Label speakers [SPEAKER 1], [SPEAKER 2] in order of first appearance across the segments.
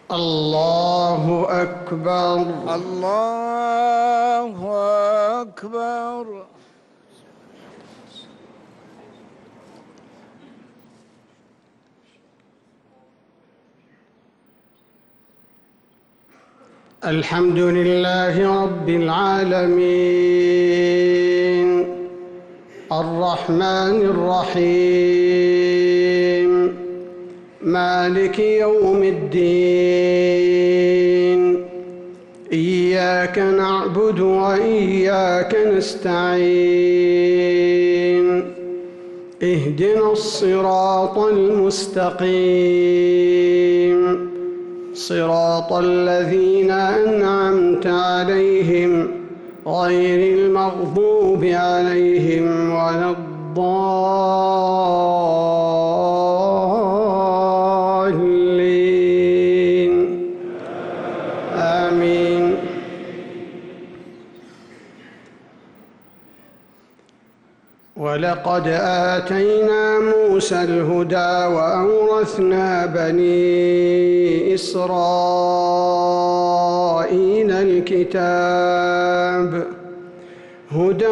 [SPEAKER 1] الله أكبر.
[SPEAKER 2] الله أكبر.
[SPEAKER 1] الحمد لله رب العالمين الرحمن الرحيم مالك يوم الدين إياك نعبد وإياك نستعين اهدنا الصراط المستقيم صراط الذين أنعمت عليهم غير المغضوب عليهم ولا الضالين آمين. ولقد آتينا موسى الهدى وأورثنا بني إسرائيل الكتاب هدى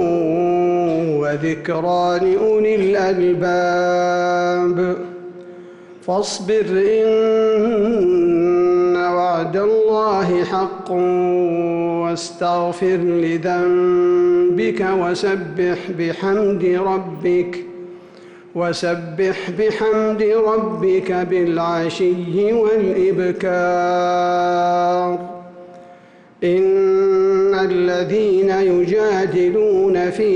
[SPEAKER 1] وذكرى لأولي الألباب. فاصبر إن وعد الله حق واستغفر لذنبك وسبح بحمد ربك بالعشي والإبكار. إن الذين يجادلون في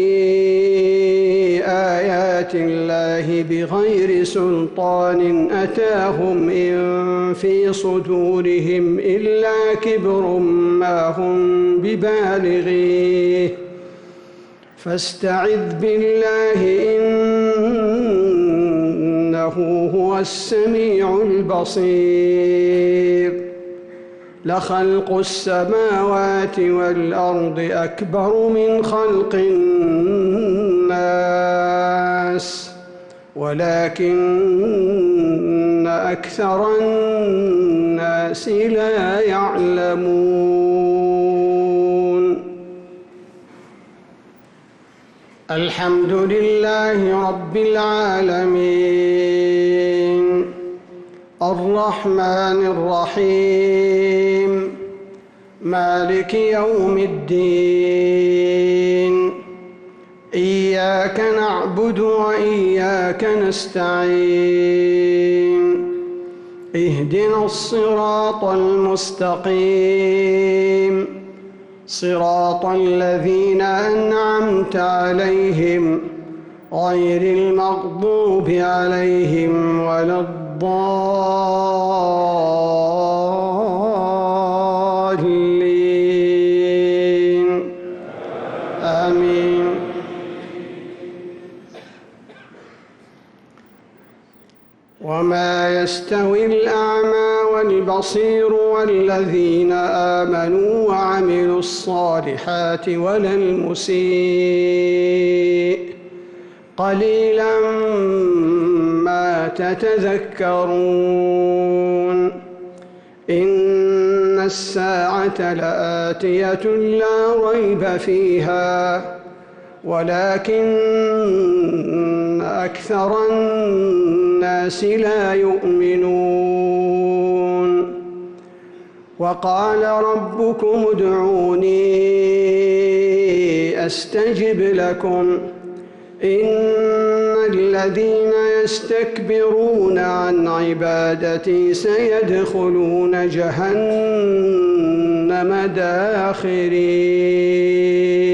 [SPEAKER 1] آيات الله بغير سلطان أتاهم إن في صدورهم إلا كبر ما هم ببالغيه فاستعذ بالله إنه هو السميع البصير. لخلق السماوات والأرض أكبر من خلق الناس ولكن أكثر الناس لا يعلمون. الحمد لله رب العالمين الرحمن الرحيم مالك يوم الدين إياك نعبد وإياك نستعين اهدنا الصراط المستقيم صراط الذين أنعمت عليهم غير المغضوب عليهم ولا الضالين آمين. وما يستوي الأعمى والبصير والذين آمنوا وعملوا الصالحات ولا المسيء قليلا ما تتذكرون. إن الساعة لآتية لا ريب فيها ولكن أكثر الناس لا يؤمنون. وقال ربكم ادعوني أستجب لكم إن الذين يستكبرون عن عبادتي سيدخلون جهنم داخرين.